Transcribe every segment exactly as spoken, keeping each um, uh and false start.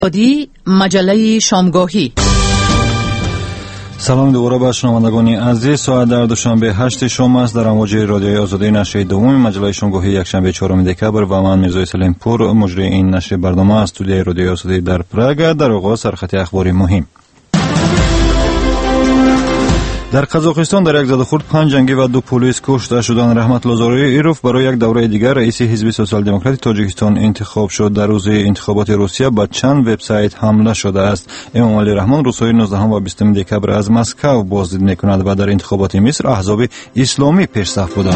آزادی مجله شامگاهی. سلام دوباره به شنوندگان عزیز. ساعت در دوشنبه هشت شام است. در امواج رادیوی آزادی نشر دوم مجله شامگاهی یکشنبه چهارم دکبر و من میرزا سلیم پور مجری این نشر برنامه است. استودیوی رادیوی آزادی در پراگ. در آغاز سرخط اخباری مهم. در قزاقستان در یک زدخورد پنج جنگی و دو پلیس کشته شدند. رحمت الله زارویروف برای یک دوره دیگر رئیس حزب سوسیال دموکرات تاجیکستان انتخاب شد. در روز انتخابات روسیه به چند وبسایت حمله شده است. امام علی رحمان روزهای نوزدهم و بیستم دکبر از مسکو بازدید میکند و در انتخابات مصر احزاب اسلامی پیشصف بودند.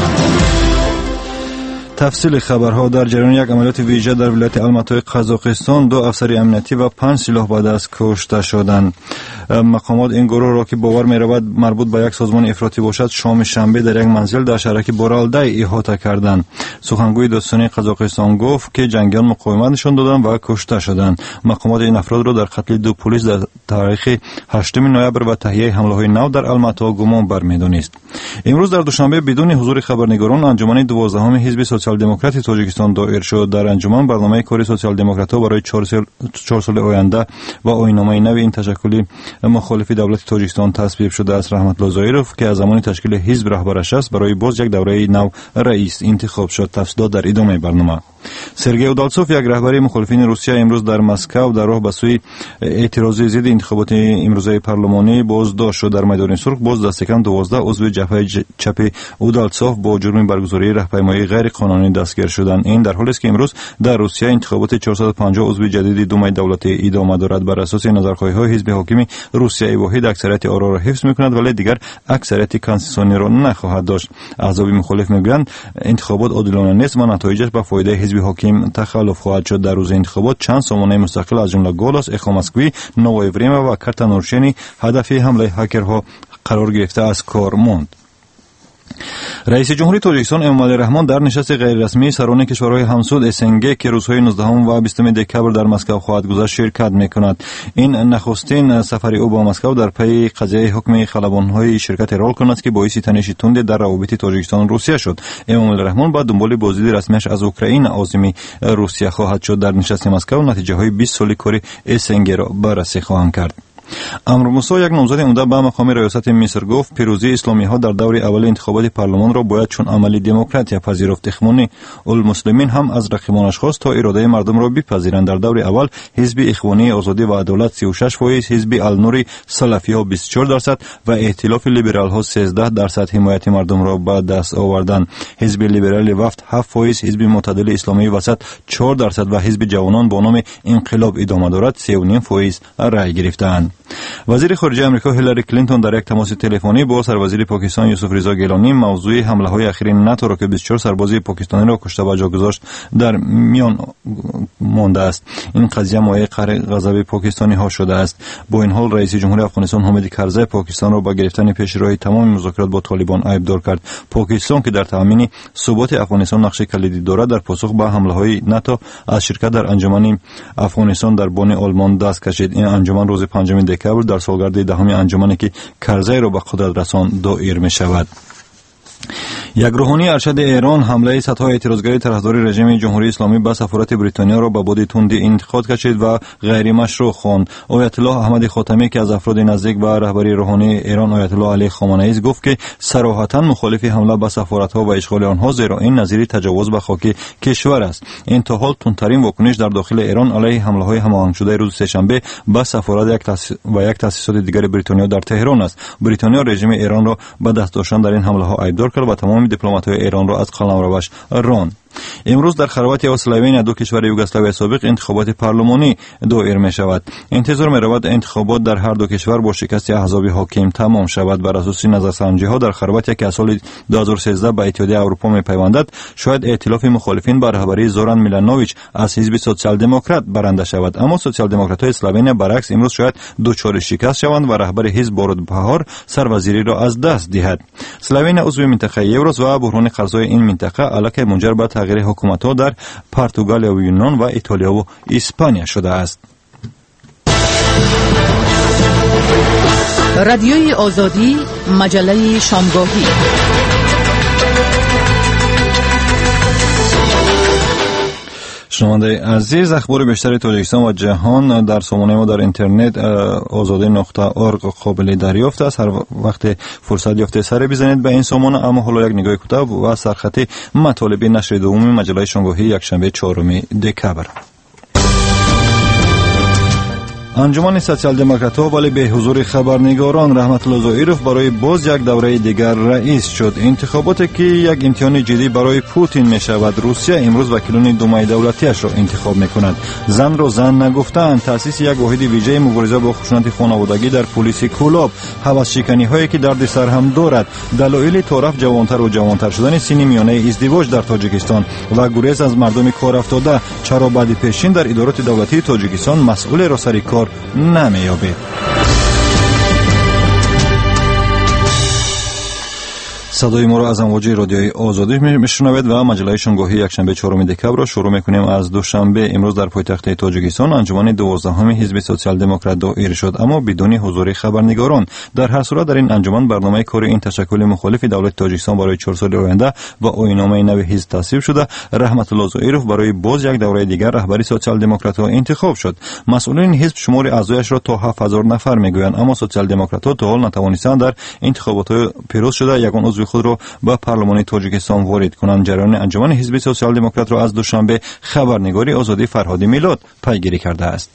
تفصیل خبرها. در جریان یک عملیات ویژه در ولایت الماتای قزاقستان دو افسر امنیتی و پنج سلاح به دست کشته شدند. مقامات این گروه را که باور می‌رود مربوط به یک سازمان افراطی باشد شام شنبه در یک منزل در شهرک بورالدای احاطه کردند. سخنگوی دادستانی قزاقستان گفت که جنگیان مقاومت نشان دادند و کشته شدند. مقامات این افراد را در قتل دو پلیس در تاریخ هشتم نوامبر و تهیه حمله‌های نو در الماتا گمان برمی‌دانست. امروز در دوشنبه بدون حضور خبرنگاران انجمن دوازدهم حزب سوسیال دموکرات تاجیکستان دایر شد. در انجمن برنامه کاری سوسیال دموکرات‌ها برای چهار سال چهار سال آینده و آیین‌نامه نو این تشکلی مخالف دولت تاجیکستان تصویب شده است. رحمت الله زارویروف که از زمان تشکیل حزب رهبرش است برای باز یک دوره نو رئیس انتخاب شد. تفصیلات در ادامه برنامه. سرگئی اودالتسوف یک رهبر مخالفین روسیه امروز در مسکو در راه به سوی اعتراضی ضد انتخابات امروزه پارلمانی بازداشت شد. در میدان سرخ باز دست کم دوازده عضو جبهه چپ اودالتسوف با جرم برگزاری راهپیمایی غیر قانونی دستگیر شدند. این در حالی است که امروز در روسیه انتخابات چهارصد و پنجاه عضو جدید دومای دولتی ادامه دارد. بر اساس نظرخواهی‌های حزب حاکم روسیه واحد اکثریت آرا را حفظ می‌کند ولی دیگر اکثریت کنستیتوسیونی را نخواهد داشت. احزاب مخالف می‌گویند انتخابات عادلانه نیست و نتایجش به فایده حزب حاکم تخلف خواهد شد. در روز انتخابات چند سامانه مستقل از جمله گولاس، اخو مسکوی، نوای وریما و کارتا نورشینی هدف حمله هکرها قرار گرفته از کار ماند. رئیس جمهوری تاجیکستان امام علی رحمان در نشست غیر رسمی سران کشورهای همسود اسنگ که روزهای نوزدهم و بیستم دکبر در مسکو خواهد گذشت شرکت میکند. این نخستین سفر او به مسکو در پی قضیه حکم خلبانهای شرکت رالکن است که باعث تنش تند در روابط تاجیکستان و روسیه شد. امام علی رحمان با دنبال بازدید رسمیش از اوکراین عازم روسیه خواهد شد. در نشست مسکو نتیجه های بیست ساله کار اسنگ را بررسی خواهند کرد. امر موسی یک نامزد عمده به مقام ریاست مصر گفت پیروزی اسلامی ها در دور اول انتخابات پارلمان را باید چون عملی دموکراتیا پذیرفت. اخوانی المسلمین هم از رقیبانش خواست تا اراده مردم را بپذیرند. در دور اول حزب اخوانی آزادی و عدالت سی و شش فیصد، حزب النوری سلفی ها بیست و چهار درصد و ائتلاف لیبرال ها سیزده درصد حمایت مردم را به دست آوردند. حزب لیبرال وفد هفت فیصد، حزب معتدل اسلامی وسط چهار درصد و حزب جوانان با نام انقلاب ادامه دارد سه و نیم فیصد رای گرفتند. وزیر خارجه آمریکا هیلاری کلینتون در یک تماس تلفنی با سروزیر پاکستان یوسف رضا گیلانی موضوع حمله های اخیر ناتو را که بیست و چهار سرباز پاکستانی را کشته و جا گذاشت در میان مانده است. این قضیه مایه قهر غضب پاکستانی ها شده است. با این حال رئیس جمهور افغانستان حامد کرزی پاکستان را با گرفتن پیش روی تمام مذاکرات با طالبان عیبدار کرد. پاکستان که در تامین ثبات افغانستان نقش کلیدی دارد در پاسخ به حمله های ناتو از شرکت در انجمن افغانستان در بن آلمان دست کشید. این انجمن روز پنجم دکبر در سالگرد دهم انجمنی که کرزی را به قدرت رساند دایر می شود. یک روحانی ارشد ایران حمله صدها اعتراضگری طرفدار رژیم جمهوری اسلامی به سفارت بریتانیا را به باد تندی انتقاد کشید و غیر مشروع خواند. آیت الله احمد خاتمی که از افراد نزدیک به رهبری روحانی ایران آیت الله علی خامنه ای است گفت که صراحتا مخالف حمله به سفارت‌ها و اشغال آنها زیرا این نظیر تجاوز به خاک کشور است. این تا حال تندترین واکنش در داخل ایران علیه حمله‌های هماهنگ شده روز سه‌شنبه به سفارت یک تاسیس و یک تاسیسات دیگر بریتانیا در تهران است. بریتانیا رژیم ایران را به دست داشتن در این حمله‌ها عیبدار کرد و تمام دیپلمات‌های ایران را از قلمروش راند. امروز در خرواتی و اسلوونیا دو کشور یوگسلاوی سابق انتخابات پارلمانی دایر می شود. انتظار می رود انتخابات در هر دو کشور با شکست احزاب حاکم تمام شود. بر اساس نظرسنجی ها در خرواتی که از سال دو هزار و سیزده به اتحادیه اروپا می پیوندد شاید ائتلاف مخالفین به رهبری زوران میلانوویچ از حزب سوسیال دموکرات برنده شود، اما سوسیال دموکرات های اسلوونیا برعکس امروز شاید دچار شکست شوند و رهبر حزب بارود بهار سروزیری را از دست دهد. اسلوونیا عضو منطقه یوروس و بحران قرضهای این منطقه علاقه منجر به تغییر حکومت‌ها در پرتغال و یونان و ایتالیا و اسپانیا شده است. رادیوی آزادی مجله شامگاهی. شنونده عزیز، اخبار بیشتر تاجیکستان و جهان در سامانه ما در اینترنت آزادی نقطه اورگ قابل دریافت است. هر وقت فرصت یافته سر بزنید به این سامانه. اما حالا یک نگاه کوتاه و سرخط مطالب نشر دوم مجله شامگاهی یکشنبه چهارم دکبر. انجمن سوسیال دموکرات‌ها ولی به حضور خبرنگاران رحمت الله ظاهرов برای باز یک دوره دیگر رئیس شد. انتخاباتی که یک امتحان جدی برای پوتین میشود. روسیه امروز وکیلان دومای دولتیش را انتخاب میکنند. زن را زن نگفتند. تاسیس یک واحد ویژه مبارزه با خشونت خانوادگی در پلیس کولاب. هوس شکنی هایی که درد سر هم دارد. دلایل طرف جوانتر و جوانتر شدن سن میانه ازدواج در تاجیکستان و گریز از مردم کار افتاده. چرا بعد پیشین در ادارات دولتی تاجیکستان مسئول را سر کار نمی‌یابید. صدای ما را از امواج رادیوی آزادی میشنوید و مجله شامگاهی یکشنبه چهارم دکبر را شروع میکنیم. از دوشنبه امروز در پایتخت تاجیکستان انجمن دوازدهم حزب سوسیال دموکرات دایر شد، اما بدون حضور خبرنگاران. در هر صورت در این انجمن برنامه کار این تشکل مخالف دولت تاجیکستان برای چهار سال آینده و آیین‌نامه نو حزب تصویب شده. رحمت الله ظاهرov برای باز یک دوره دیگر رهبری سوسیال دموکرات‌ها انتخاب شد. مسئولین حزب شمار اعضایش را تا هفت هزار نفر میگویند، اما سوسیال دموکرات‌ها تا حال نتوانستند در انتخابات پیروز شده یگان عضو خود را به پارلمان تاجیکستان وارد کنند. جریان انجمن حزب سوسیال دموکرات را از دوشنبه خبرنگاری آزادی فرهاد میلاد پیگیری کرده است.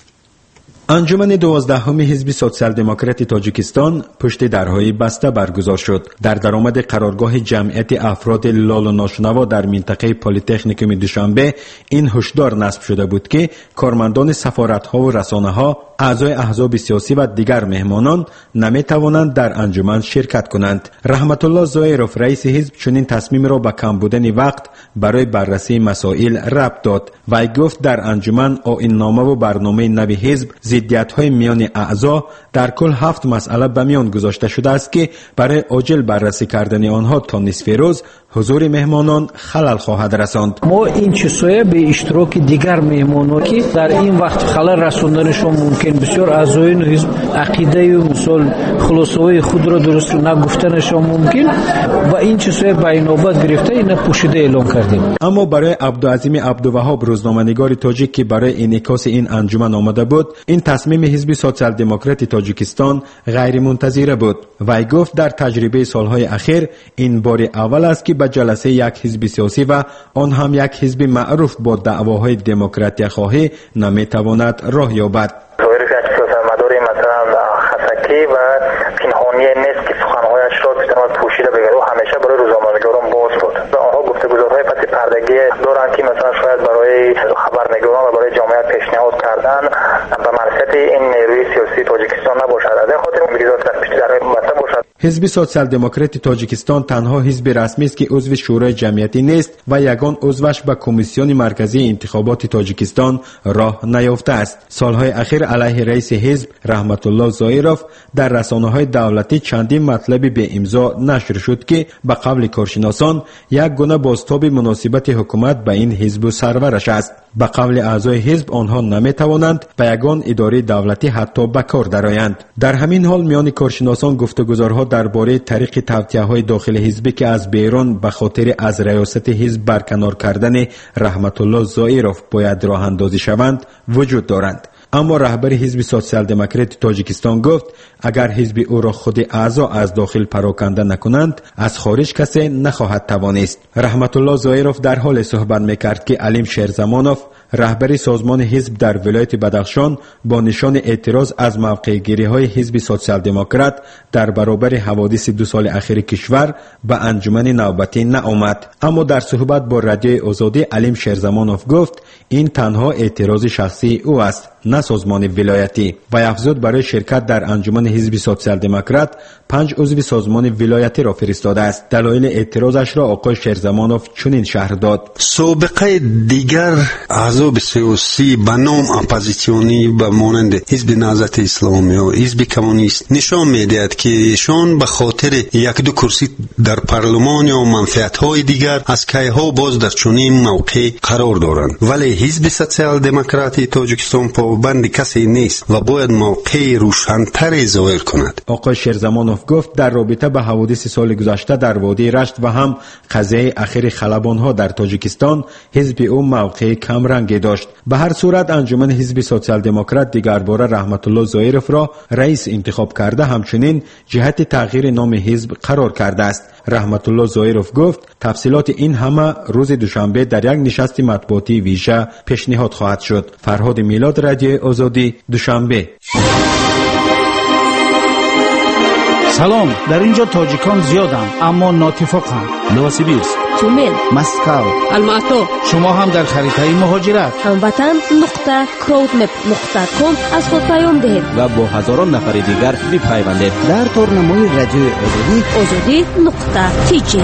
انجمن دوازدهم حزب سوسیال دموکرات تاجیکستان پشت درهای بسته برگزار شد. در درآمد قرارگاه جمعیت افراد لال و ناشنوا در منطقه پلی‌تکنیکوم دوشنبه این هشدار نصب شده بود که کارمندان سفارت‌ها و رسانه‌ها، اعضای احزاب سیاسی و دیگر مهمانان نمی‌توانند در انجمن شرکت کنند. رحمت الله ظاهرov رئیس حزب چنین تصمیم را به کم بودن وقت برای بررسی مسائل ربط داد. وی گفت در انجمن آیین‌نامه و برنامه نو حزب ضدیت‌های میان اعضا در کل هفت مسئله به میان گذاشته شده است که برای عاجل بررسی کردن آنها تا نصف روز حضور مهمانان خلل خواهد رساند. ما این چیزها به اشتراک دیگر مهمانان که در این وقت خلل رساندنشان ممکن بسیار اعضایان حزب عقیده و مثال خلاصه‌های خود را درست نگفتنشان ممکن و این چیزها به نوبت گرفته اینا پوشیده اعلام کردیم. اما برای عبدالعظیم عبدالوهاب روزنامه‌نگار تاجیک که برای انعکاس این انجمن آمده بود، این تصمیم حزب سوسیال دموکرات تاجیکستان غیر منتظره بود. وی گفت در تجربه سالهای اخیر این بار اول است که به جلسه یک حزب سیاسی و آن هم یک حزب معروف با دعواهای دموکراتی خواهی نمیتواند راه یابد. سیاستمداری مثلا خسکی و پنهانی نیست که سخنهایش را بتواند پوشیده بگیرد و همیشه برای روزنامه‌نگاران باز بود. آنها گفتگوهای پس پردگی دارند که مثلا شاید برای خبرنگاران و برای جامعه پیشنهاد کردن به منفعت این نیروی سیاسی تاجیکستان نباشد. از این خاطر می‌گذارد در پشت در مطلب باشد. حزب سوسیال دموکرات تاجیکستان تنها حزب رسمی است که عضو شورای جمعیتی نیست و یگان عضوش به کمیسیون مرکزی انتخابات تاجیکستان راه نیافته است. سالهای اخیر علیه رئیس حزب رحمت الله ظاهرov در رسانه‌های دولتی چندین مطلبی به امضا نشر شد که به قول کارشناسان یک گونه بازتاب مناسبت حکومت به این حزب و سرورش است. به قول اعضای حزب آنها نمیتوانند به یگان اداره دولتی حتی به کار درآیند. در همین حال میان کارشناسان گفتگوزارها درباره طریق توطئه‌های داخل حزب که از بیرون به خاطر از ریاست حزب برکنار کردن رحمت الله ظاهرov باید راه اندازی شوند وجود دارند. اما رهبر حزب سوسیال دموکرات تاجیکستان گفت اگر حزب او را خود اعضا از داخل پراکنده نکنند از خارج کسی نخواهد توانست. رحمت الله ظاهرov در حال صحبت میکرد که علیم شیرزمانov رهبر سازمان حزب در ولایت بدخشان با نشان اعتراض از موقع گیری های حزب سوسیال دموکرات در برابر حوادث دو سال اخیر کشور به انجمن نوبتی نآمد. اما در صحبت با رادیوی آزادی علیم شیرزمانov گفت این تنها اعتراض شخصی او است، نه سازمان ولایتی. و افزود برای شرکت در انجمن حزب سوسیال دموکرات پنج عضو سازمان ولایتی را فرستاده است. دلایل اعتراضش را آقای شیرزمانov چنین شرح داد: سابقه دیگر احزاب سیاسی به نام اپوزیسیونی به مانند حزب نهضت اسلامی و حزب کمونیست نشان میدهد که ایشان به خاطر یک دو کرسی در پارلمان یا منفعت‌های دیگر از کیها باز در چنین موقع قرار دارند. ولی حزب سوسیال دموکرات تاجیکستان جوابند کسی نیست و باید موقع روشن‌تری ظاهر کند. آقای شیرزمانوف گفت در رابطه به حوادث سال گذشته در وادی رشت و هم قضیه اخیر خلبان‌ها در تاجیکستان حزب او موقع کم رنگی داشت. به هر صورت انجمن حزب سوسیال دموکرات دیگر باره رحمت الله ظاهرов را رئیس انتخاب کرده، همچنین جهت تغییر نام حزب قرار کرده است. رحمت الله ظاهرов گفت تفصیلات این همه روز دوشنبه در یک نشست مطبوعاتی ویژه پیشنهاد خواهد شد. فرهاد میلاد، رادیو آزادی، دوشنبه. سلام، در اینجا تاجیکان زیادند اما ناتفاقند. نوسیبیرسک، تیومن، مسکو، الماتو. شما هم در خریطه مهاجرت هموطن نقطه کراودمپ نقطه کام از خود پیام دهید و با هزاران نفر دیگر بپیوندید در تورنمای رادیو آزادی آزادی نقطه تی جی.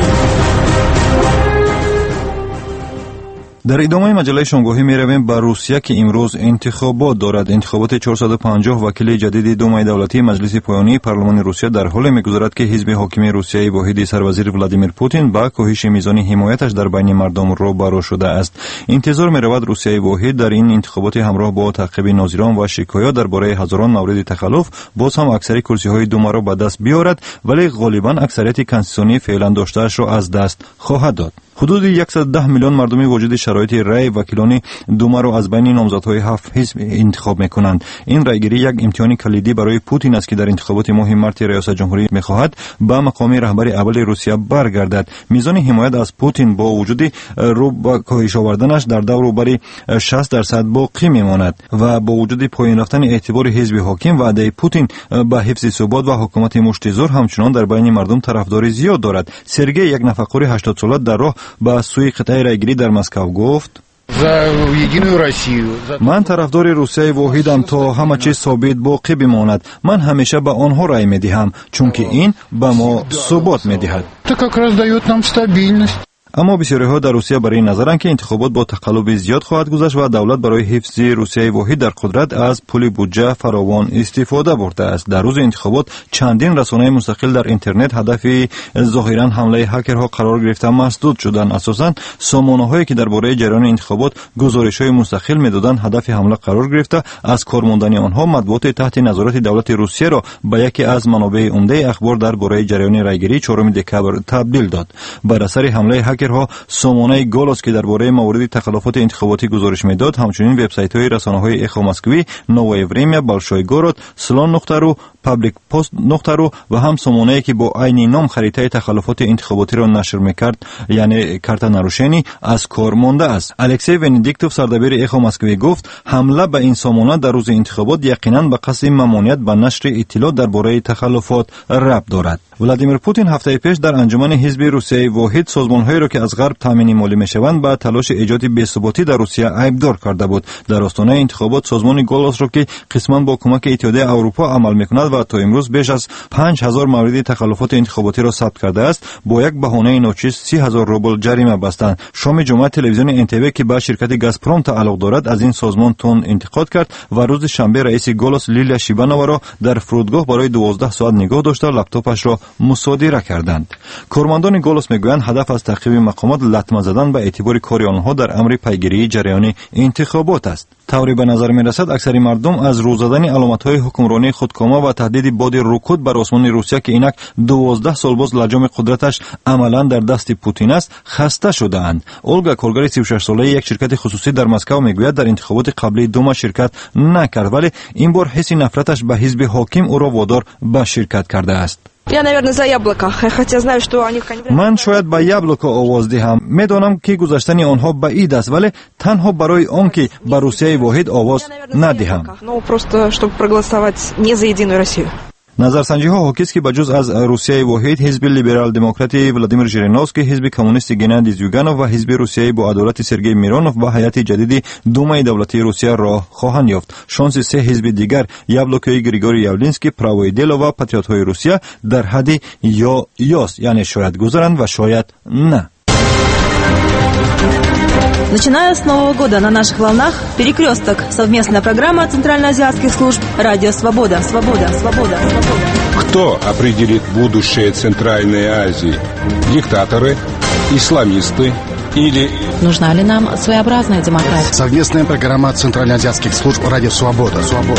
در ادامه مجله شامگاهی می رویم به روسیه که امروز انتخابات دارد. انتخابات چهارصد و پنجاه وکیل جدید دومای دولتی مجلس پایانی پارلمان روسیه در حالی می‌گذرد که حزب حاکم روسیه واحد سروزیر ولادیمیر پوتین با کاهش میزان حمایتش در بین مردم روبرو شده است. انتظار می‌رود روسیه واحد در این انتخابات همراه با تعقیب ناظران و شکایات درباره هزاران مورد تخلف باز هم اکثر کرسی‌های دوما را به دست بیاورد، ولی غالباً اکثریت کنستیتوشنی فعلا داشته‌اش را از دست خواهد داد. حدود صد و ده میلیون مردمی وجود شرایط رای وکیلان دوما را از بین نامزدهای هفت حزب انتخاب میکنند. این رایگیری یک امتحان کلیدی برای پوتین است که در انتخابات ماه مارت ریاست جمهوری میخواهد به مقام رهبر اول روسیه برگردد. میزان حمایت از پوتین با وجود رو به کاهش آوردنش در دور بر شصت درصد باقی میماند و با وجود پایین رفتن اعتبار حزب حاکم وعده پوتین به حفظ ثبات و حکومت مشتزور همچنان در بین مردم طرفداری زیاد دارد. سرگئی، یک نفقور هشتاد ساله، در راه با سوی قطعه رایگیری در مسکو گفت: من طرفدار روسیه واحدم تا همه چیز ثابت باقی بماند. من همیشه به آنها رای میدهم چون که این به ما ثبات میدهد. اما بسیاری‌ها در روسیه برای نظرند که انتخابات با تقلب زیاد خواهد گذشت و دولت برای حفظ روسیه واحد در قدرت از پول بودجه فراوان استفاده برده است. در روز انتخابات چندین رسانه مستقل در اینترنت هدف ظاهرا حمله هکرها قرار گرفته مسدود شدند. اساساً سامانه‌هایی که درباره جریان انتخابات گزارش‌های مستقل می‌دادند هدف حمله قرار گرفته از کارمندان آنها مطبوعات تحت نظارت دولت روسیه را به یکی از منابع عمده اخبار درباره جریان رایگیری چهارم دکبر تبدیل داد. بر اثر حمله هکر ها سامانه گالوس که درباره موارد تخلفات انتخاباتی گزارش میداد، همچنین وبسایت‌های رسانه‌های اخو مسکوی، نووی وریمیا، بالشوی گورود، سلون نقطه رو، پابلیک پست نقطه رو و هم سامانه‌ای که با عین نام خریطه تخلفات انتخاباتی را نشر می‌کرد، یعنی کارتا ناروشنی، از کار مانده است. الکسی ونیدیکتوف، سردبیر اخو مسکوی، گفت حمله به این سامانه در روز انتخابات یقیناً به قصد ممانعت به نشر اطلاعات درباره تخلفات ربط دارد. ولادیمیر پوتین هفته پیش در انجمن حزب روسیه واحد سازمان‌هایی را که از غرب تامین مالی میشوند با تلاش ایجاد بی‌ثباتی در روسیه عیبدار کرده بود. در آستانه انتخابات سازمان گالوس را که قسماً با کمک اتحادیه اروپا عمل می‌کند و تا امروز بیش از پنج هزار مورد تخلفات انتخاباتی را ثبت کرده است، با یک بهانه ناچیز سی هزار روبل جریمه بستند. شام جمعه تلویزیون ان تی وی که به شرکت گازپروم تعلق دارد از این سازمان تون انتقاد کرد و روز شنبه رئیس گالوس لیلیا شیبانووا را در فرودگاه برای دوازده ساعت نگاه داشته لپتاپش را مصادره کردند. کارمندان گالوس میگویند هدف از تعقیب مقامات لطمه زدن به اعتبار کار آنها در امر پیگیری جریان انتخابات است. طوری به نظر میرسد اکثر مردم از روز زدن علامت‌های حکمرانی خودکامه و تهدید باد رکود بر آسمان روسیه که اینک دوازده سال باز لجام قدرتش عملاً در دست پوتین است خسته شده‌اند. اولگا کولگاری سی و شش ساله یک شرکت خصوصی در مسکو میگوید در انتخابات قبلی دوما شرکت نکرد، ولی این بار حس نفرتش به حزب حاکم او را وادار به شرکت کرده است. من شاید به یابلوکا آواز دهم. میدانم که گذشتن آنها بعید است، ولی تنها برای آن که به روسیه واحد آواز ندهم. نظرسنجی ها حاکی است که بجز از روسیه واحد، حزب لیبرال دموکراتی ولادیمیر ژیرینوفسکی، حزب کمونیست گنادی زیوگانوف و حزب روسیه با عدالت سرگئی میرونوف با هیئت جدید دومای دولتی روسیه راه خواهند یافت. شانس سه حزب دیگر یابلوکای گریگوری یاولینسکی، پراوی دلو و پاتریوت های روسیه در حد یا یاست، یعنی شاید گذرند و شاید نه. Начиная с Нового года на наших волнах «Перекресток» – совместная программа центральноазиатских служб «Радио Свобода». Свобода, свобода, свобода. Кто определит будущее Центральной Азии? Диктаторы, исламисты или... Нужна ли нам своеобразная демократия? Совместная программа центральноазиатских служб «Радио Свобода». Свобода.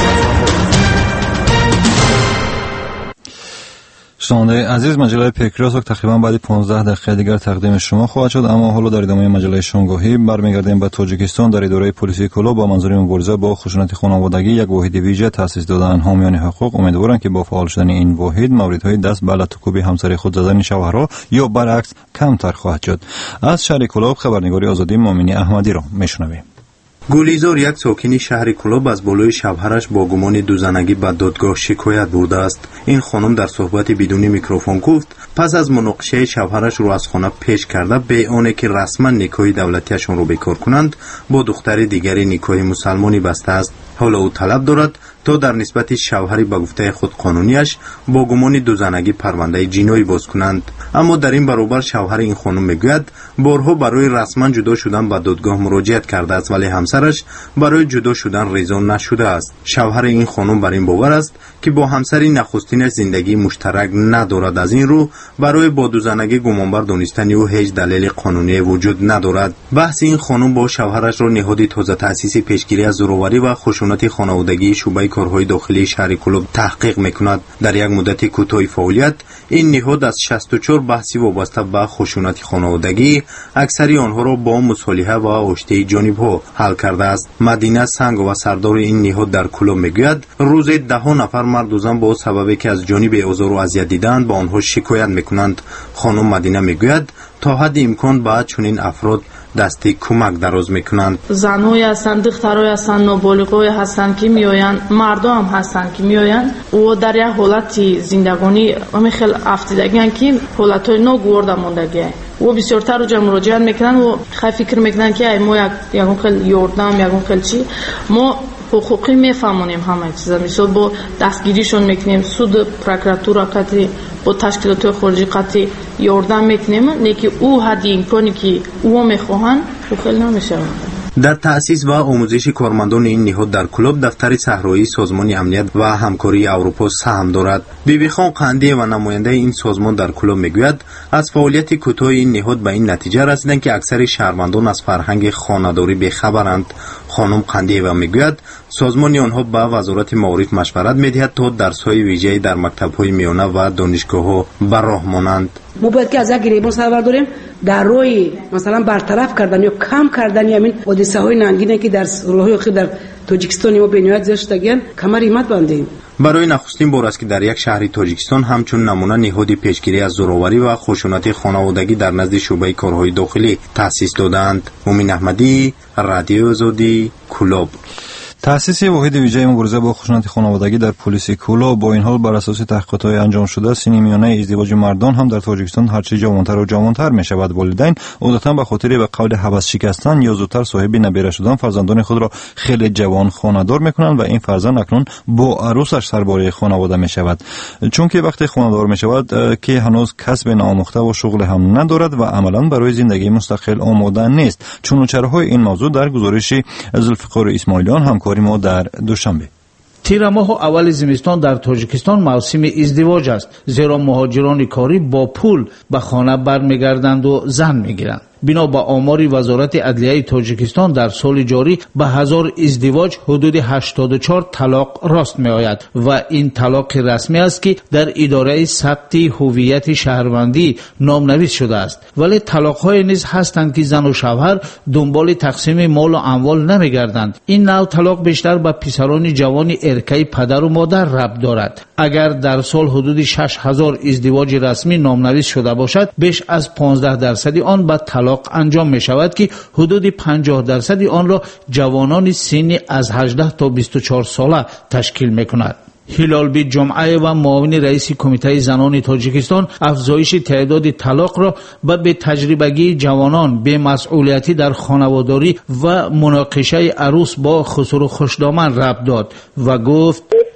شنونده عزیز، مجله پیکریوسک تقریبا بعد پانزده دقیقه دیگر تقدیم شما خواهد شد، اما حالا در ادامه مجله شامگاهی برمیگردیم به تاجیکستان. در اداره پلیسی کلو با منظور مبارزه با خشونت خانوادگی یک واحد ویژه تأسیس دادن. حامیان حقوق امیدوارند که با فعال شدن این واحد موردهای دست به لطوکوبی همسر خود زدن شوهرها یا برعکس کمتر خواهد شد. از شهر کلو خبرنگاری آزادی مومنی احمدی را میشنویم. گولیزار یک ساکن شهر کلوب از بالای شوهرش با گمان دوزنگی به دادگاه شکایت برده است. این خانم در صحبت بدون میکروفون گفت پس از مناقشه شوهرش رو از خانه پیش کرده به آنه که رسما نکاح دولتیشان رو بکار کنند با دختر دیگری نکاح مسلمانی بسته است. حالا او طلب دارد تا در نسبت شوهری به گفته خود قانونیش با گمان دوزنگی پرونده جنایی باز کنند. اما در این برابر شوهر این خانم میگوید بارها برای رسما جدا شدن به دادگاه مراجعت کرده است ولی همسرش برای جدا شدن رضا نشده است. شوهر این خانم بر این باور است که با همسری نخستینش زندگی مشترک ندارد. از این رو برای با دوزنگی گمانبر دانستن او هیچ دلیل قانونی وجود ندارد. بحث این خانم با شوهرش را نهاد تازه تأسیس پیشگیری از زورآوری و خشونت خانوادگی شعبه کارهای داخلی شهر کلوب تحقیق میکند. در یک مدت کوتاه فعالیت این نهاد از شصت و چهار بحثی وابسته به خشونت خانوادگی اکثری آنها را با مصالحه و آشتی جانبها حل کرده است. مدینه سنگ و سردار این نهاد در کلوب میگوید روز ده نفر مرد و زن با سببی که از جانب آزار و اذیت دیدند با آنها شکایت میکنند. خانم مدینه میگوید تا حد امکان به چنین افراد دستی کمک دراز میکنند. زنهایی هستند، دخترایی هستند، نابالغایی هستند که میآیند، مردم هم هستند که میآیند و در یک حالت زندگانی همین خیلی افتادگی که حالتهای ناگوارده ماندگی و بسیارتر رو جمع مراجعت میکنن و خیلی فکر میکنن که ای ما یک یکون خیلی یاردم یکون خیلی چی ما حقوقی میفهمونیم همه چیزا. مثلا با دستگیریشون میکنیم، سود پروکراتورا قطعی با تشکیلات خارجی قطعی یاردم میکنیم، نه که او حدی امکانی که او میخواهند او خیلی نمیشه. در تأسیس و آموزش کارمندان این نهاد در کلوب دفتر صحرایی سازمان امنیت و همکاری اروپا سهم دارد. بیبی خان قندی و نماینده این سازمان در کلوب میگوید از فعالیت کوتاه این نهاد به این نتیجه رسیدند که اکثر شهروندان از فرهنگ خانه‌داری بی‌خبرند. خانم قندی و میگوید سازمان آنها به وزارت معارف مشورت میدهد تا درس‌های ویژه‌ای در مکتب‌های میانه و دانشگاه‌ها به راه مانند. ما باید که از یک گریبان سر داریم در روی مثلا برطرف کردن یا کم کردن همین حادثه های ننگینی که در راههای اخیر در تاجیکستان ما به نهایت زیاد شدگان کمر ایمت بندیم. برای نخستین بار است که در یک شهر تاجیکستان همچون نمونه نهاد پیشگیری از زورآوری و خشونت خانوادگی در نزد شعبه کارهای داخلی تأسیس دادند. مومن احمدی، رادیو آزادی، کلوب. تأسیس واحد ویژه مبارزه با خشونت خانوادگی در پلیس کلوب با این حال بر اساس تحقیقات انجام شده سن میانه ازدواج مردان هم در تاجیکستان هرچه جوانتر و جوانتر می شود. والدین عادتا به خاطر به قول هوس شکستن یا زودتر صاحب نبیره شدن فرزندان خود را خیلی جوان خانه‌دار میکنند و این فرزند اکنون با عروسش سرباره خانواده می شود. چون که وقتی خانه‌دار می شود که هنوز کسب ناآموخته و شغل هم ندارد و عملا برای زندگی مستقل آماده نیست. چونوچرهای این موضوع در گزارش ذوالفقار اسماعیلیان همکاری ما در دوشنبه. تیر ماه اول زمستان در تاجیکستان موسم ازدواج است، زیرا مهاجران کاری با پول به خانه برمیگردند و زن میگیرند. بنا به آمار وزارت عدلیه تاجیکستان در سال جاری به هزار ازدواج حدود هشتاد و چهار طلاق راست می آید و این طلاق رسمی است که در اداره ثبت هویت شهروندی نامنویس شده است. ولی طلاق های نیز هستند که زن و شوهر دنبال تقسیم مال و اموال نمی گردند. این نوع طلاق بیشتر به پسران جوان ارکه پدر و مادر ربط دارد. اگر در سال حدود شش هزار ازدواج رسمی نامنویس شده باشد، بیش از پانزده درصد آن به طلاق انجام می شود که حدود پنجاه درصد آن را جوانان سنی از هجده تا بیست و چهار ساله تشکیل می کند. هلال بی جمعه و معاون رئیس کمیته زنان تاجیکستان افزایش تعداد طلاق را به به تجربگی جوانان به مسئولیتی در خانواداری و مناقشه عروس با خسرو خوشدامن ربط داد و گفت نسبت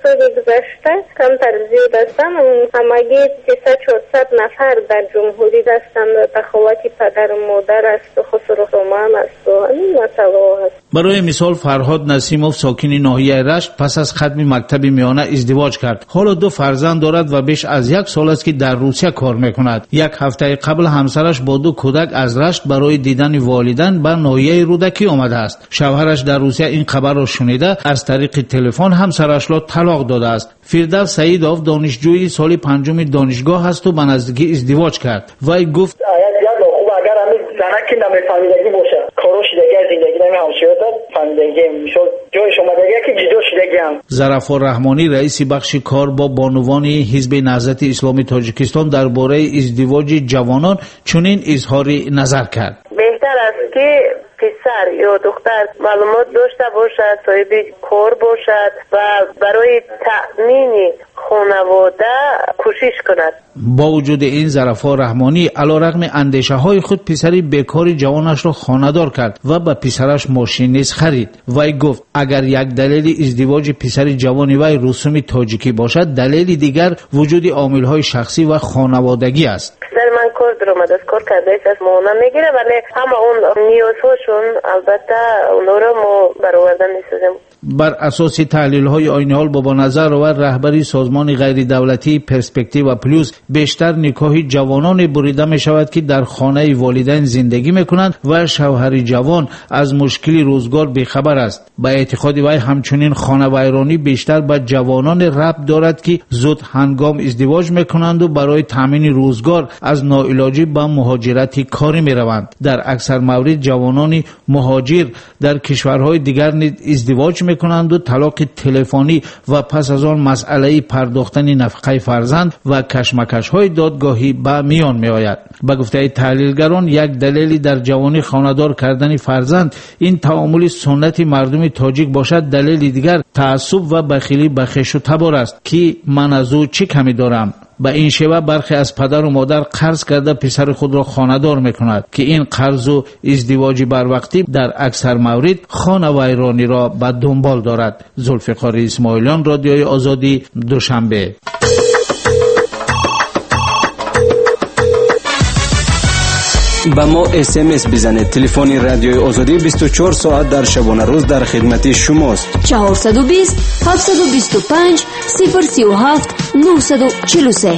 سال گذشته کمتر زیاد هستن. همگی سیصد چهارصد نفر در جمهوری هستند. تخوات پدر و مادر است و خسرو خرمان است و همین مسئله هست. برای مثال فرهاد نسیموف ساکن ناحیه رشت پس از ختم مکتب میانه ازدواج کرد. حالا دو فرزند دارد و بیش از یک سال است که در روسیه کار میکند. یک هفته قبل همسرش با دو کودک از رشت برای دیدن والدین به ناحیه رودکی آمده است. شوهرش در روسیه این خبر را شنیده از طریق تلفن همسرش را طلاق داده است. فردوس سعیدوف دانشجوی سال پنجم دانشگاه است و به نزدیکی ازدواج کرد. وی گفت اگر همین زنکی نمیفهمیدگی باشه کارو شدگی زندگی نمی‌همشیت فهمیدگی میشد جای شما دیگه که جدا شدگی هم. ظرف‌الله رحمانی رئیس بخش کار با بانوان حزب نهضت اسلامی تاجیکستان درباره ازدواج جوانان چنین اظهار نظر کرد. بهتر است که پسر یا دختر معلومات داشته باشد، صاحب کار باشد و برای تأمین خانواده کوشش کند. با وجود این ظرف‌الله رحمانی علیرغم اندیشه های خود پسری بیکار جوانش را خانه‌دار کرد و به پسرش ماشین نیز خرید. وی گفت اگر یک دلیل ازدواج پسر جوان وی رسوم تاجیکی باشد، دلیل دیگر وجود عامل‌های شخصی و خانوادگی است. پسر من کار درآمد از کار کرده است، از مانا میگیره ولی همه اون نیازهاشون البته اونا رو ما برآورده می‌سازیم. بر اساس تحلیل‌های عین حال بابا نظر و رهبری سازمان غیر دولتی پرسپکتیو پلوس بیشتر نکاح جوانان بریده می شود که در خانه والدین زندگی می کنند و شوهر جوان از مشکل روزگار بیخبر است. با اعتقاد وی همچنین خانه ویرانی بیشتر به جوانان ربط دارد که زود هنگام ازدواج می کنند و برای تامین روزگار از ناعلاجی به مهاجرت کاری می روند. در اکثر موارد جوانان مهاجر در کشورهای دیگر ازدواج می کنند و طلاق تلفنی و پس از آن مسئله پرداختن نفقه فرزند و کشمکش های دادگاهی به میان می آید. به گفته تحلیلگران یک دلیلی در جوانی خانه‌دار کردن فرزند این تعامل سنتی مردم تاجیک باشد، دلیل دیگر تعصب و بخیلی به خویش و تبار است که من از او چه کمی دارم. به این شیوه برخی از پدر و مادر قرض کرده پسر خود را خانه‌دار می‌کند که این قرض و ازدواج بر وقتی در اکثر موارد خانه ویرانی را به دنبال دارد. ذوالفقار اسماعیلیان، رادیوی آزادی، دوشنبه. با ما اس ام اس بزنید. تلفن رادیوی آزادی بیست و چهار ساعت در شبانه روز در خدمت شماست. چهارصد و بیست هفتصد و بیست و پنج صفر سی و هفت نهصد و چهل و سه.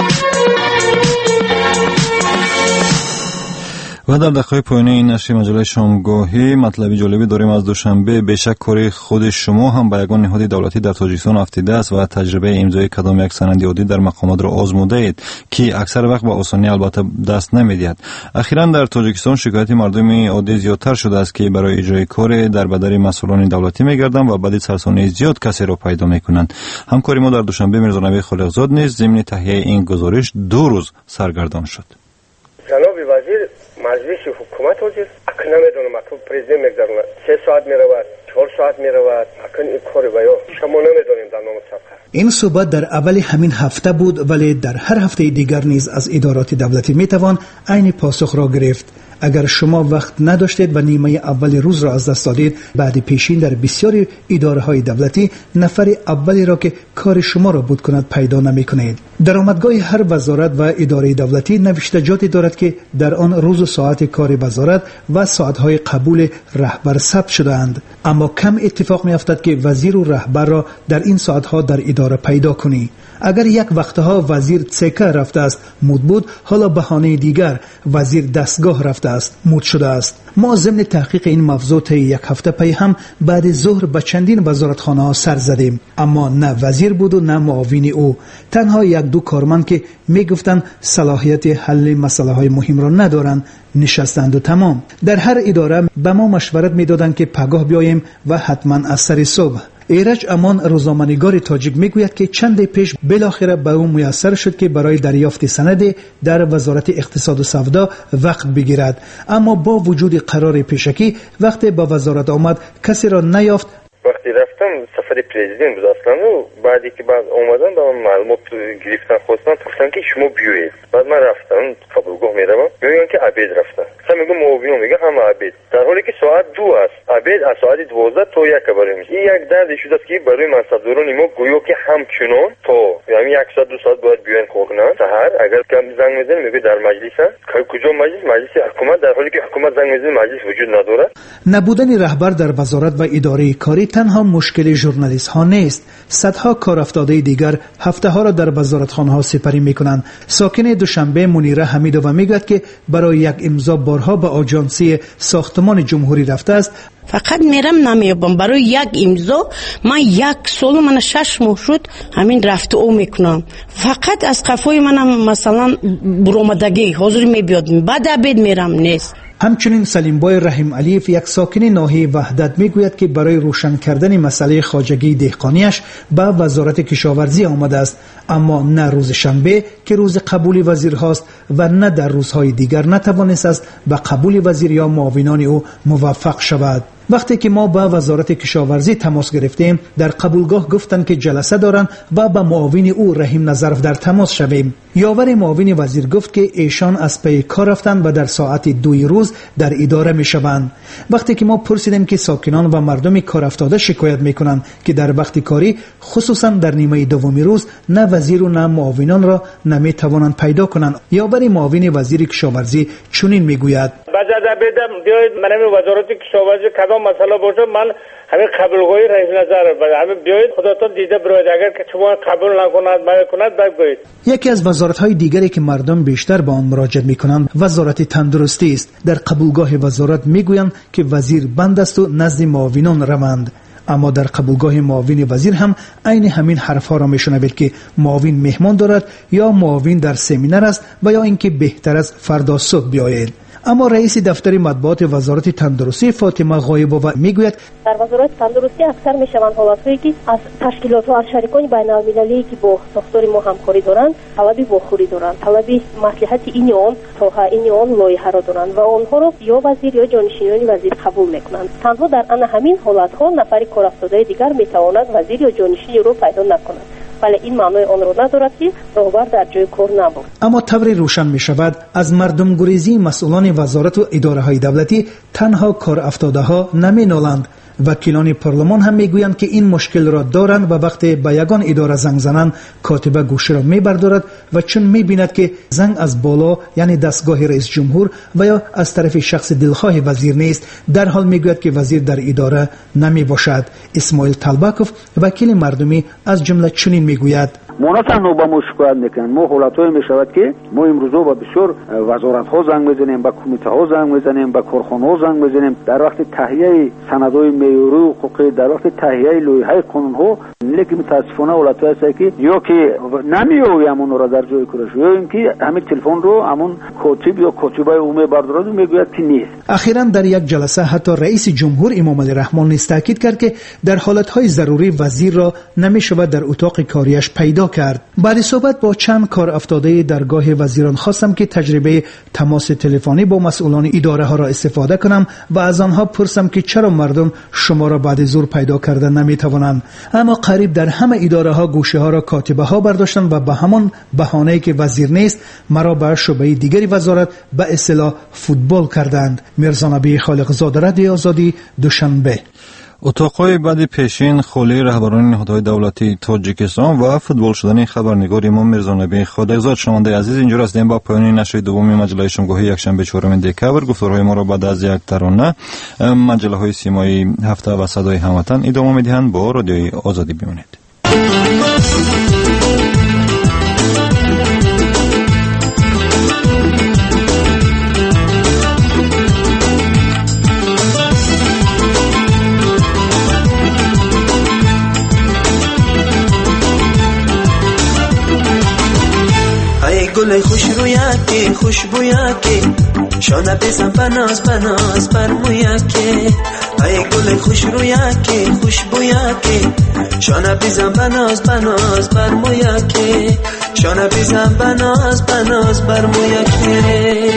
و در دقیقه پایانی این نشر مجله شامگاهی مطلبی جالبی داریم از دوشنبه. بیشک کاری خود شما هم به یگان نهاد دولتی در تاجیکستان افتیده است و تجربه امضای کدام یک سند عادی در مقامات را آزموده اید که اکثر وقت با آسانی البته دست نمیدهد. اخیراً در تاجیکستان شکایت مردم عادی زیادتر شده است که برای اجرای کار در بدر مسئولان دولتی میگردند و بعد سرسانه زیاد کسی را پیدا میکنند. همکاری ما در دوشنبه میرزا نبی خالقزاد نیز ضمن تهیه این گزارش دو روز سرگردان شد. جناب وزیر مجلس حکومت حاضر اکنون نمیدونم اکنون پرزیدنت میگذارند سه ساعت میرود چهار ساعت میرود اکنون این کاری باید شما نمیدونیم در نام سفر. این صحبت در اول همین هفته بود ولی در هر هفته دیگر نیز از ادارات دولتی میتوان عین پاسخ را گرفت. اگر شما وقت نداشتید و نیمه اول روز را از دست دادید، بعد پیشین در بسیاری اداره های دولتی نفر اولی را که کار شما را بود کند پیدا نمی کنید. درآمدگاه هر وزارت و اداره دولتی نوشتجاتی دارد که در آن روز و ساعت کار وزارت و ساعتهای قبول رهبر ثبت شده‌اند، اما کم اتفاق می افتد که وزیر و رهبر را در این ساعتها در اداره پیدا کنی. اگر یک وقتها وزیر تسکه رفته است مود بود، حالا بهانه دیگر وزیر دستگاه رفته است مود شده است. ما ضمن تحقیق این موضوع تا یک هفته پی هم بعد ظهر به چندین وزارتخانه ها سر زدیم، اما نه وزیر بود و نه معاون او، تنها یک دو کارمند که می گفتند صلاحیت حل مسئله های مهم را ندارند نشستند و تمام. در هر اداره به ما مشورت می دادند که پگاه بیاییم و حتما از سر صبح. ایرج امان روزنامه‌نگار تاجیک میگوید که چند پیش بالاخره به او میسر شد که برای دریافت سند در وزارت اقتصاد و سودا وقت بگیرد، اما با وجود قرار پیشکی وقتی به وزارت آمد کسی را نیافت. وقتی وقتی رفتم سفر پرزیدنت بود اصلا و بعدی که بعد اومدن با من معلومات گرفتن خواستن گفتن که شما بیایید. بعد من رفتم قبولگاه میروم میگن که عبید رفتن. مثلا میگم معاون میگه هم عبید، در حالی که ساعت دو است. عبید از ساعت دوازده تا یک برای میشه. این یک درد شده است که برای منصبداران ما گویا که همچنان تا یعنی یک ساعت دو ساعت باید بیان کارکنن. سحر اگر کم زنگ میزنه میگه در مجلس است. کجا مجلس؟ مجلس حکومت، در حالی که حکومت زنگ میزنه مجلس وجود نداره. نبودن رهبر در وزارت و اداره کاری تنها مشکل ژورنالیست ها نیست. صدها کارافتاده دیگر هفته ها را در وزارتخانه ها سپری می کنند. ساکن دوشنبه منیره حمیدووا میگوید که برای یک امضا بارها به آژانسی ساختمان جمهوری رفته است. فقط میرم نمیابم برای یک امضا. من یک سال من شش ماه شد همین رفته او میکنم. فقط از قفای منم مثلا برآمدگی حاضر میبیاد، بعد عبید میرم نیست. همچنین سلیمبای رحیم علیف یک ساکن ناحیه وحدت میگوید که برای روشن کردن مسئله خواجگی دهقانیش به وزارت کشاورزی آمده است، اما نه روز شنبه که روز قبول وزیر هاست و نه در روزهای دیگر نتوانست است به قبول وزیر یا معاونان او موفق شود. وقتی که ما با وزارت کشاورزی تماس گرفتیم در قبولگاه گفتند که جلسه دارند و با معاون او رحیم نظرف در تماس شویم. یاور معاون وزیر گفت که ایشان از پی کار رفتند و در ساعت دوی روز در اداره می شوند. وقتی که ما پرسیدیم که ساکنان و مردم کار افتاده شکایت می کنند که در وقت کاری خصوصا در نیمه دومی روز نه وزیر و نه معاونان را نمی توانند پیدا کنند، یاور معاون وزیر کشاورزی چنین می گوید: بجا بدم بیاید من وزارت کشاورزی کدام مسئله باشه من همین قبولگاهی رئیس نظر بده همین بیاید خودتون دیده برید، اگر که شما قبول نکنند من کند بگویید. یکی از وزارت‌های دیگری که مردم بیشتر به آن مراجعه می‌کنند وزارت تندرستی است. در قبولگاه وزارت می‌گویند که وزیر بند است و نزد معاونان روند، اما در قبولگاه معاون وزیر هم عین همین حرف‌ها را می‌شنوید که معاون مهمان دارد یا معاون در سمینار است و یا اینکه بهتر است فردا صبح بیاید. اما رئیس دفتر مطبوعات وزارت تندرستی فاطمه غایبووا میگوید در وزارت تندرستی اکثر میشوند حالت‌هایی که از تشکیلات و از شریکان بین‌المللی که با ساختار ما همکاری دارند طلبی واخوری دارند، طلبی مصلحت این آن تا این آن لایحه را دارند و آنها را یا وزیر یا جانشینان وزیر قبول میکنند. تنها در ان همین حالت‌ها نفری کارافتاده دیگر میتواند وزیر یا جانشینی را پیدا نکند، ولی این معنای آن را ندارد که رهبر در جای کار نبود. اما طوری روشن می شود از مردم گریزی مسئولان وزارت و اداره های دولتی تنها کار افتاده ها نمی نالند. وکیلان پارلمان هم میگویند که این مشکل را دارند و وقتی به یگان اداره زنگ زنند کاتبه گوشی را میبردارد و چون میبیند که زنگ از بالا یعنی دستگاه رئیس جمهور و یا از طرف شخص دلخواه وزیر نیست، در حال میگوید که وزیر در اداره نمی باشد. اسماعیل طلبکوف وکیل مردمی از جمله چنین میگوید: ما نه تنها با ما شکایت میکنند، ما حالتهایی میشود که ما امروزا با بسیار وزارت ها زنگ میزنیم، با کمیته ها زنگ میزنیم، با کارخانه ها زنگ میزنیم، در وقت تهیه سندهای معیاری و حقوقی، در وقت تهیه لایحه قانون ها، لیکن متاسفانه حالتهایی است که یا که نمیآیم اون را در جای کارش یا اینکه همین تلفن رو همون کاتب یا کاتبه عمومی بردارد و میگوید که نیست. اخیراً در یک جلسه حتی رئیس جمهور امام علی رحمان نیز تاکید کرد که در حالتهای ضروری وزیر را نمیشود در اتاق کاریش پیدا کرد. بعد صحبت با چند کار افتاده درگاه وزیران خواستم که تجربه تماس تلفنی با مسئولان اداره ها را استفاده کنم و از آنها پرسم که چرا مردم شما را بعد ظهر پیدا کردن نمیتوانند. اما قریب در همه اداره ها گوشه ها را کاتبه ها برداشتند و به همان بهانه‌ای که وزیر نیست مرا به شعبه دیگری وزارت به اصطلاح فوتبال کردند. میرزا نبی خالقزاده، رادیو آزادی، دوشنبه. اتاقهای بعد پیشین خولی رهبران نهادهای دولتی تاجیکستان و فوتبال شدن خبرنگار امام میرزا نبی خالقزاده. شنونده عزیز، اینجا هستیم با پایان نشر دوم مجله شنبه یکشنبه چهارم دکبر. گفتارهای ما را بعد از یک ترانه مجله های سیمایی هفته و صدای هموطن ادامه میدهند. با رادیوی آزادی بمانید. گل خوش رویکی خوشبویکی شانه بزن بناز بناز بر مویکی ای گل خوش رویکی خوشبویکی شانه بزن بناز بناز بر مویکی شانه بزن بناز بناز بر مویکی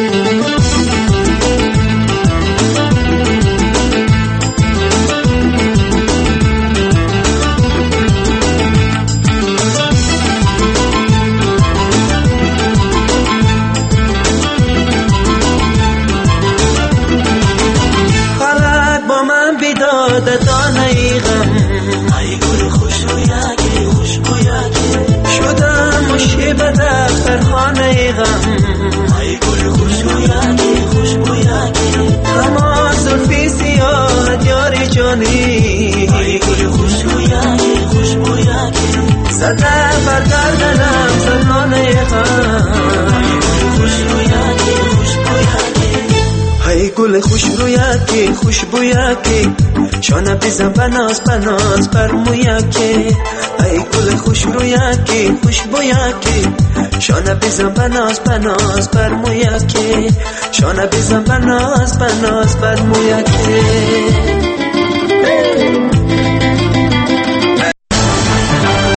زده برگردنم زنانه غم خوش رویکی خوش بویکی های گل خوش رویکی خوش بویکی شانه بزن بناز بناز بر مویکی ای گل خوش رویکی خوش بویکی شانه بزن بناز بناز بر مویکی شانه بزن بناز بناز بر مویکی